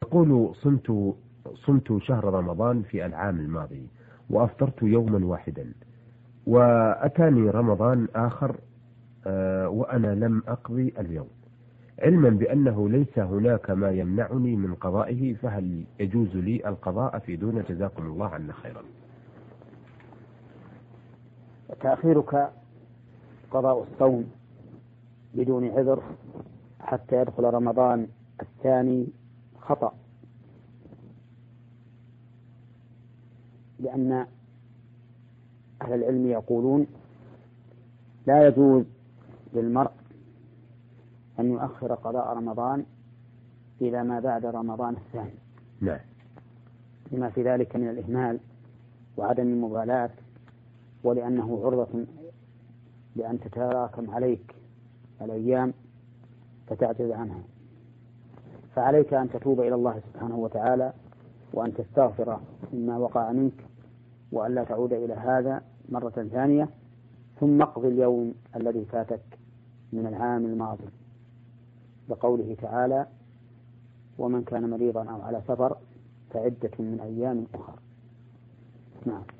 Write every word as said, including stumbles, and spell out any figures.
تقول صمت صمت شهر رمضان في العام الماضي وأفطرت يوما واحدا، وأتاني رمضان آخر وأنا لم أقضي اليوم، علما بأنه ليس هناك ما يمنعني من قضائه، فهل يجوز لي القضاء في دون؟ جزاكم الله عنا خيرا. تأخيرك قضاء الصوم بدون عذر حتى يدخل رمضان الثاني خطأ، لأن أهل العلم يقولون لا يجوز للمرء أن يؤخر قضاء رمضان إلى ما بعد رمضان الثاني. نعم. لما في ذلك من الإهمال وعدم المبالاة، ولأنه عرضة لأن تتراكم عليك الأيام فتعجز عنها. فعليك أن تتوب إلى الله سبحانه وتعالى وأن تستغفر مما وقع منك وأن لا تعود إلى هذا مرة ثانية، ثم اقضي اليوم الذي فاتك من العام الماضي، بقوله تعالى: ومن كان مريضا أو على سفر فعدة من أيام أخرى. نعم.